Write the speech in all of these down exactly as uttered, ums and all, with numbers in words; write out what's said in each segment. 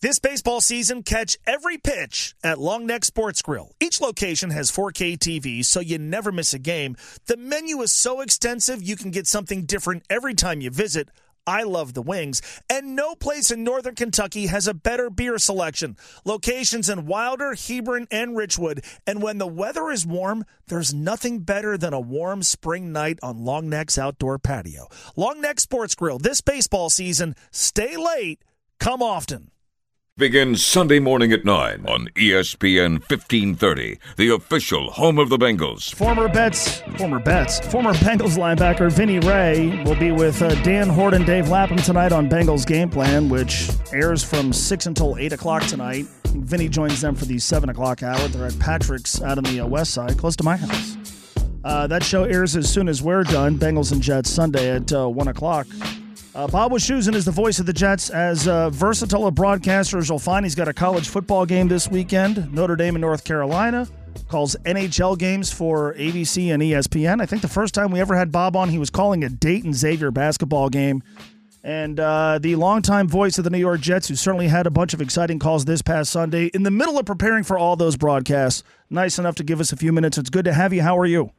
This baseball season, catch every pitch at Long Neck Sports Grill. Each location has four K T Vs, so you never miss a game. The menu is so extensive, you can get something different every time you visit. I love the wings. And no place in Northern Kentucky has a better beer selection. Locations in Wilder, Hebron, and Richwood. And when the weather is warm, there's nothing better than a warm spring night on Long Neck's outdoor patio. Long Neck Sports Grill, this baseball season, stay late, come often. Begins Sunday morning at nine on E S P N fifteen thirty, the official home of the Bengals. Former Bets, former Bets, former Bengals linebacker Vinny Ray will be with uh, Dan Hort and Dave Lapham tonight on Bengals Game Plan, which airs from six until eight o'clock tonight. Vinny joins them for the seven o'clock hour. They're at Patrick's out on the uh, west side, close to my house. Uh, that show airs as soon as we're done. Bengals and Jets Sunday at uh, one o'clock. Uh, Bob Wischusen is the voice of the Jets. As uh, versatile a broadcaster as you'll find, he's got a college football game this weekend, Notre Dame and North Carolina. Calls N H L games for A B C and E S P N. I think the first time we ever had Bob on, he was calling a Dayton Xavier basketball game. And uh, the longtime voice of the New York Jets, who certainly had a bunch of exciting calls this past Sunday, in the middle of preparing for all those broadcasts. Nice enough to give us a few minutes. It's good to have you. How are you?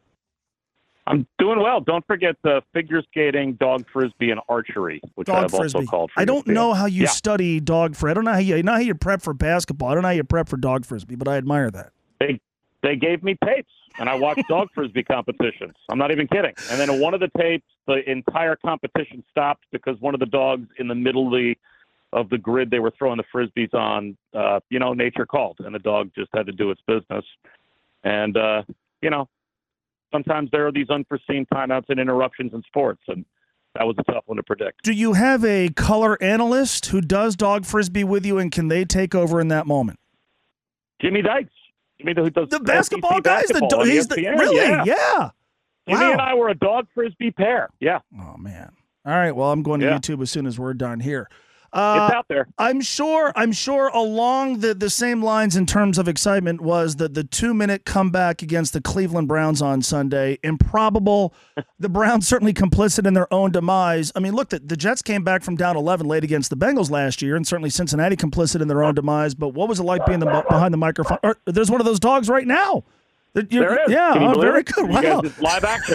I'm doing well. Don't forget the figure skating, dog frisbee, and archery, which dog I've frisbee. also called. I don't know how you yeah. study dog frisbee. I don't know how you, I know how you prep for basketball. I don't know how you prep for dog frisbee, but I admire that. They they gave me tapes, and I watched dog frisbee competitions. I'm not even kidding. And then in one of the tapes, the entire competition stopped because one of the dogs in the middle of the, of the grid they were throwing the frisbees on, uh, you know, nature called, and the dog just had to do its business. And, uh, you know, sometimes there are these unforeseen timeouts and interruptions in sports, and that was a tough one to predict. Do you have a color analyst who does dog frisbee with you, and can they take over in that moment? Jimmy Dykes. Jimmy, who does the basketball S E C guys? basketball The do- he's the, really? Yeah. yeah. Jimmy Wow. and I were a dog frisbee pair. Yeah. Oh, man. All right, well, I'm going to yeah. YouTube as soon as we're done here. Uh, it's out there. I'm sure. I'm sure. Along the, the same lines in terms of excitement was the the two minute comeback against the Cleveland Browns on Sunday. Improbable. The Browns certainly complicit in their own demise. I mean, look, the, the Jets came back from down eleven late against the Bengals last year, and certainly Cincinnati complicit in their own demise. But what was it like being the, behind the microphone? Or, there's one of those dogs right now. There is. Yeah, oh, very it? good. You Wow. guys just live action.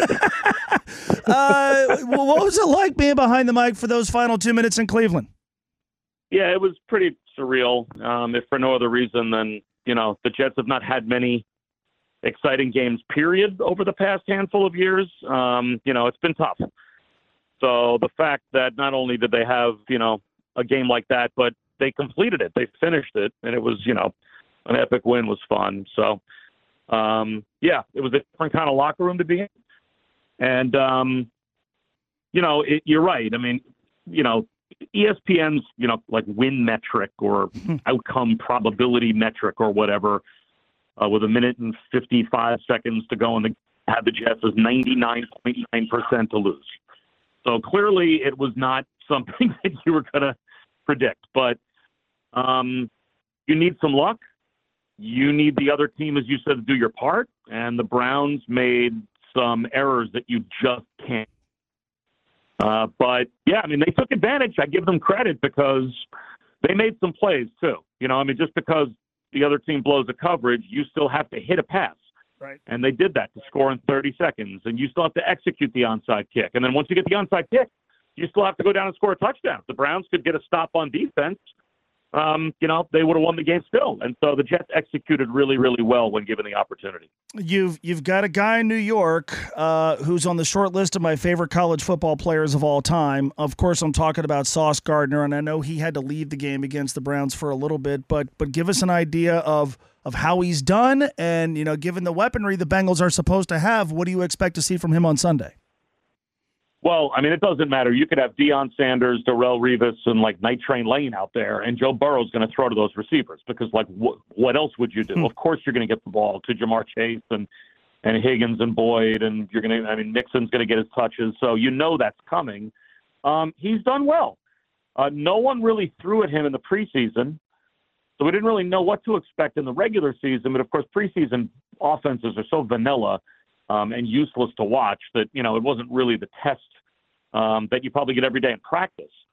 uh, well, what was it like being behind the mic for those final two minutes in Cleveland? Yeah, it was pretty surreal, um, if for no other reason than, you know, the Jets have not had many exciting games, period, over the past handful of years. Um, you know, it's been tough. So the fact that not only did they have, you know, a game like that, but they completed it, they finished it, and it was, you know, an epic win was fun. So, um, yeah, it was a different kind of locker room to be in. And, um, you know, it, you're right. I mean, you know, E S P N's, you know, like win metric or outcome probability metric or whatever, uh, with a minute and fifty-five seconds to go, and the, had the Jets as ninety-nine point nine percent to lose. So clearly it was not something that you were going to predict. But um, you need some luck. You need the other team, as you said, to do your part. And the Browns made some errors that you just can't. Uh, but, yeah, I mean, they took advantage. I give them credit because they made some plays, too. You know, I mean, just because the other team blows a coverage, you still have to hit a pass. Right. And they did that to score in thirty seconds. And you still have to execute the onside kick. And then once you get the onside kick, you still have to go down and score a touchdown. If the Browns could get a stop on defense, um, you know, they would have won the game still. And so the Jets executed really, really well when given the opportunity. You've you've got a guy in New York uh, who's on the short list of my favorite college football players of all time. Of course, I'm talking about Sauce Gardner, and I know he had to leave the game against the Browns for a little bit. But but give us an idea of of how he's done, and you know, given the weaponry the Bengals are supposed to have, what do you expect to see from him on Sunday? Well, I mean, it doesn't matter. You could have Deion Sanders, Darrelle Revis, and like Night Train Lane out there, and Joe Burrow's going to throw to those receivers because, like, wh- what else would you do? Hmm. Of course, you're going to get the ball to Jamar Chase and and Higgins and Boyd, and you're going to. I mean, Mixon's going to get his touches, so you know that's coming. Um, he's done well. Uh, no one really threw at him in the preseason, so we didn't really know what to expect in the regular season. But of course, preseason offenses are so vanilla um, and useless to watch that you know it wasn't really the test Um, that you probably get every day in practice.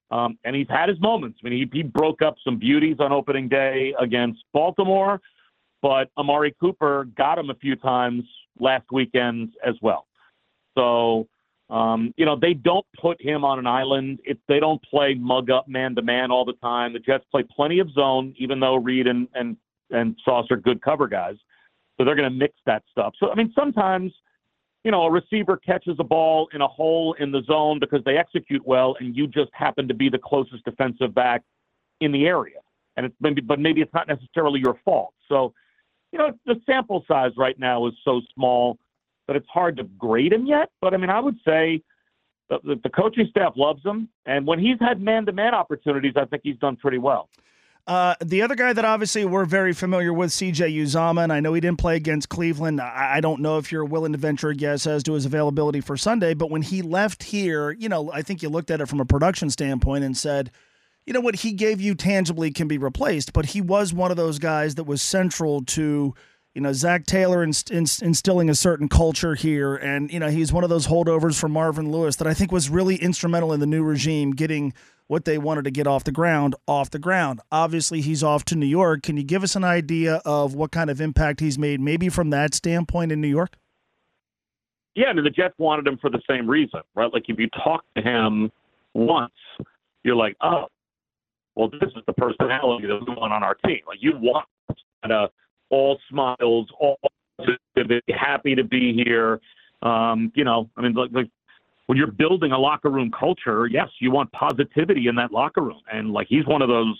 Um, and he's had his moments. I mean, he, he broke up some beauties on opening day against Baltimore, but Amari Cooper got him a few times last weekend as well. So, um, you know, they don't put him on an island. It, they don't play mug up man-to-man all the time. The Jets play plenty of zone, even though Reed and, and, and Sauce are good cover guys. So they're going to mix that stuff. So, I mean, sometimes, you know, a receiver catches a ball in a hole in the zone because they execute well, and you just happen to be the closest defensive back in the area. And it's maybe, but maybe it's not necessarily your fault. So, you know, the sample size right now is so small that it's hard to grade him yet. But I mean, I would say the, the, the coaching staff loves him. And when he's had man-to-man opportunities, I think he's done pretty well. Uh, the other guy that obviously we're very familiar with, C J Uzomah, and I know he didn't play against Cleveland. I, I don't know if you're willing to venture a guess as to his availability for Sunday, but when he left here, you know, I think you looked at it from a production standpoint and said, you know, what he gave you tangibly can be replaced, but he was one of those guys that was central to, you know, Zach Taylor inst- inst- instilling a certain culture here. And, you know, he's one of those holdovers from Marvin Lewis that I think was really instrumental in the new regime getting what they wanted to get off the ground, off the ground. Obviously, he's off to New York. Can you give us an idea of what kind of impact he's made, maybe from that standpoint in New York? Yeah, I mean, the Jets wanted him for the same reason, right? Like, if you talk to him once, you're like, oh, well, this is the personality that we want on our team. Like, you want kind of all smiles, all positive, happy to be here. Um, you know, I mean, like, like when you're building a locker room culture, yes, you want positivity in that locker room. And like, he's one of those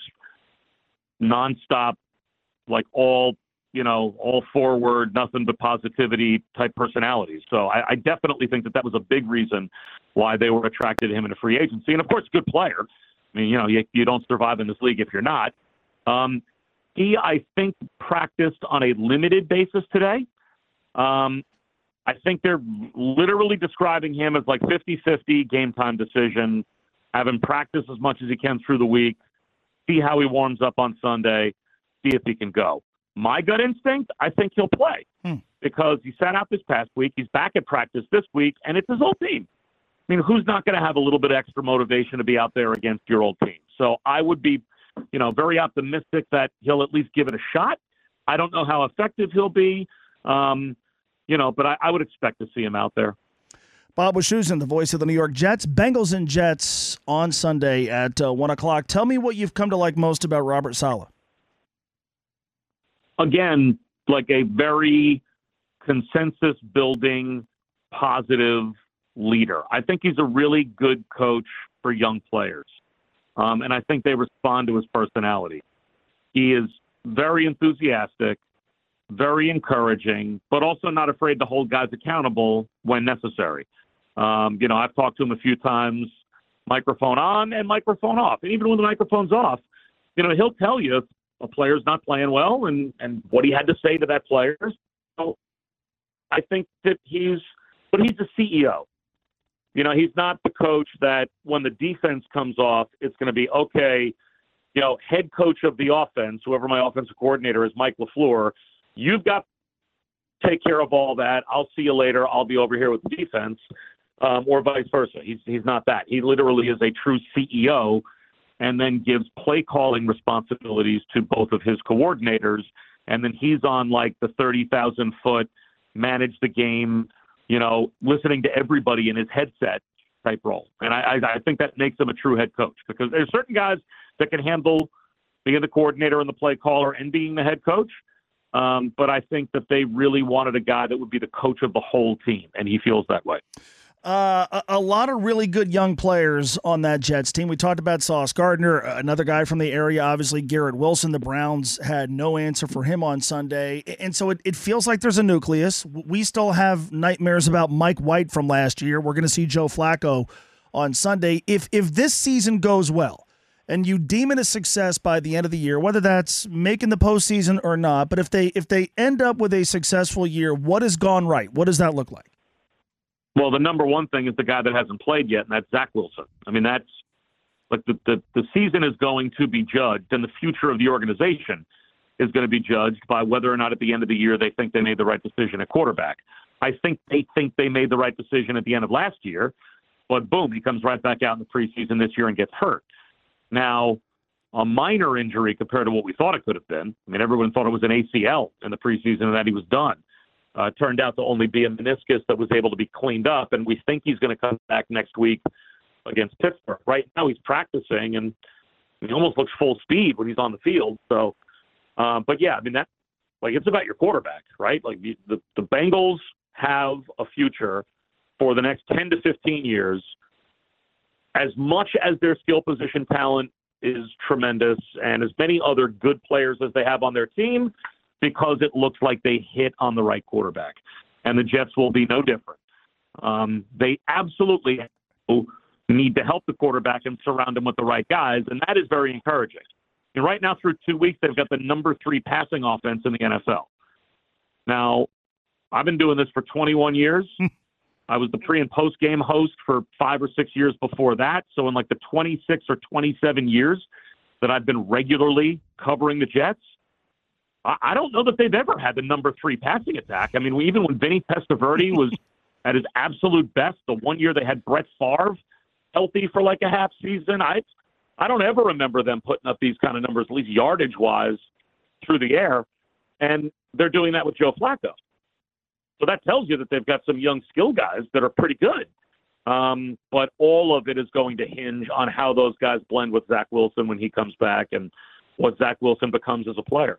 nonstop, like all, you know, all forward, nothing but positivity type personalities. So I, I definitely think that that was a big reason why they were attracted to him in a free agency. And of course, good player. I mean, you know, you, you don't survive in this league if you're not. Um, He, I think, practiced on a limited basis today. Um, I think they're literally describing him as like fifty-fifty game time decision, have him practice as much as he can through the week, see how he warms up on Sunday, see if he can go. My gut instinct, I think he'll play hmm. because he sat out this past week. He's back at practice this week, and it's his old team. I mean, who's not going to have a little bit of extra motivation to be out there against your old team? So I would be you know, very optimistic that he'll at least give it a shot. I don't know how effective he'll be, um, you know, but I, I would expect to see him out there. Bob Wischusen, the voice of the New York Jets. Bengals and Jets on Sunday at uh, one o'clock. Tell me what you've come to like most about Robert Saleh. Again, like a very consensus-building, positive leader. I think he's a really good coach for young players. Um, and I think they respond to his personality. He is very enthusiastic, very encouraging, but also not afraid to hold guys accountable when necessary. Um, you know, I've talked to him a few times, microphone on and microphone off. And even when the microphone's off, you know, he'll tell you if a player's not playing well and, and what he had to say to that player. So I think that he's, but he's a C E O. You know, he's not the coach that when the defense comes off, it's going to be, okay, you know, head coach of the offense, whoever my offensive coordinator is, Mike LaFleur, you've got to take care of all that. I'll see you later. I'll be over here with the defense, um, or vice versa. He's, he's not that. He literally is a true C E O and then gives play calling responsibilities to both of his coordinators. And then he's on like the thirty thousand foot manage the game, you know, listening to everybody in his headset type role. And I, I, I think that makes him a true head coach because there's certain guys that can handle being the coordinator and the play caller and being the head coach. Um, but I think that they really wanted a guy that would be the coach of the whole team, and he feels that way. Uh, a, a lot of really good young players on that Jets team. We talked about Sauce Gardner, another guy from the area, obviously Garrett Wilson. The Browns had no answer for him on Sunday. And so it, it feels like there's a nucleus. We still have nightmares about Mike White from last year. We're going to see Joe Flacco on Sunday. If if this season goes well and you deem it a success by the end of the year, whether that's making the postseason or not, but if they if they end up with a successful year, what has gone right? What does that look like? Well, the number one thing is the guy that hasn't played yet, and that's Zach Wilson. I mean, that's like the, the, the season is going to be judged, and the future of the organization is going to be judged by whether or not at the end of the year they think they made the right decision at quarterback. I think they think they made the right decision at the end of last year, but boom, he comes right back out in the preseason this year and gets hurt. Now, a minor injury compared to what we thought it could have been. I mean, everyone thought it was an A C L in the preseason and that he was done. Uh, turned out to only be a meniscus that was able to be cleaned up, and we think he's going to come back next week against Pittsburgh. Right now he's practicing, and he almost looks full speed when he's on the field. So, uh, but yeah, I mean, that, like, it's about your quarterback, right? Like, the, the, the Bengals have a future for the next ten to fifteen years. As much as their skill position talent is tremendous and as many other good players as they have on their team, because it looks like they hit on the right quarterback. And the Jets will be no different. Um, they absolutely need to help the quarterback and surround him with the right guys, and that is very encouraging. And right now, through two weeks, they've got the number three passing offense in the N F L. Now, I've been doing this for twenty-one years. I was the pre- and post-game host for five or six years before that. So in like the twenty-six or twenty-seven years that I've been regularly covering the Jets, I, I don't know that they've ever had the number three passing attack. I mean, we, even when Vinny Testaverde was at his absolute best, the one year they had Brett Favre healthy for like a half season, I I don't ever remember them putting up these kind of numbers, at least yardage-wise, through the air. And they're doing that with Joe Flacco. So that tells you that they've got some young skill guys that are pretty good. Um, but all of it is going to hinge on how those guys blend with Zach Wilson when he comes back and what Zach Wilson becomes as a player.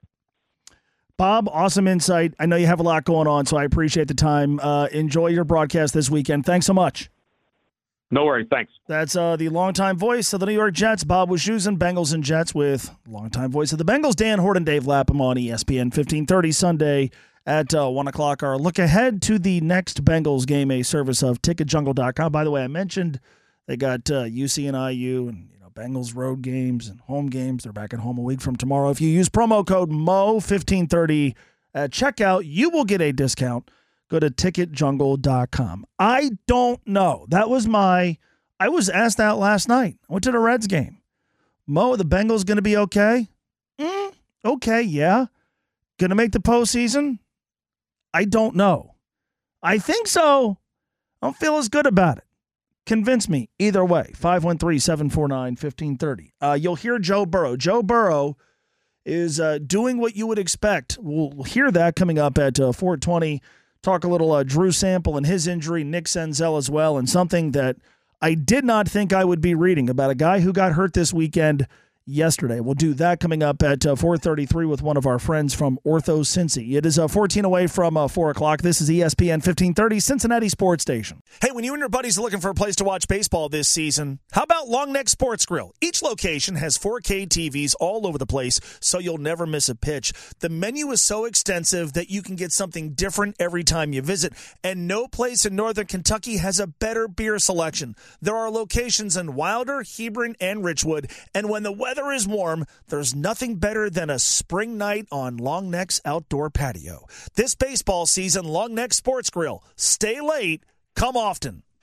Bob, awesome insight. I know you have a lot going on, so I appreciate the time. Uh, enjoy your broadcast this weekend. Thanks so much. No worries. Thanks. That's uh, the longtime voice of the New York Jets, Bob Wischusen, Bengals and Jets, with longtime voice of the Bengals, Dan Horton, Dave Lapham on E S P N fifteen thirty Sunday at uh, one o'clock. Our look ahead to the next Bengals game, a service of ticket jungle dot com. By the way, I mentioned they got uh, U C and I U and you know Bengals road games and home games. They're back at home a week from tomorrow. If you use promo code M O fifteen thirty at checkout, you will get a discount. Go to ticket jungle dot com. I don't know. That was my – I was asked that last night. I went to the Reds game. Mo, the Bengals going to be okay? Mm, okay, yeah. Going to make the postseason? I don't know. I think so. I don't feel as good about it. Convince me either way. five one three, seven four nine, one five three zero. Uh, you'll hear Joe Burrow. Joe Burrow is uh, doing what you would expect. We'll hear that coming up at uh, four twenty. Talk a little uh, Drew Sample and his injury, Nick Senzel as well, and something that I did not think I would be reading about a guy who got hurt this weekend yesterday. We'll do that coming up at uh, four thirty-three with one of our friends from Ortho Cincy. It is uh, fourteen away from uh, four o'clock. This is E S P N fifteen thirty, Cincinnati Sports Station. Hey, when you and your buddies are looking for a place to watch baseball this season, how about Long Neck Sports Grill? Each location has four K T Vs all over the place, so you'll never miss a pitch. The menu is so extensive that you can get something different every time you visit, and no place in Northern Kentucky has a better beer selection. There are locations in Wilder, Hebron, and Richwood, and when the weather is warm, there's nothing better than a spring night on Long Neck's outdoor patio. This baseball season, Long Neck Sports Grill. Stay late, come often.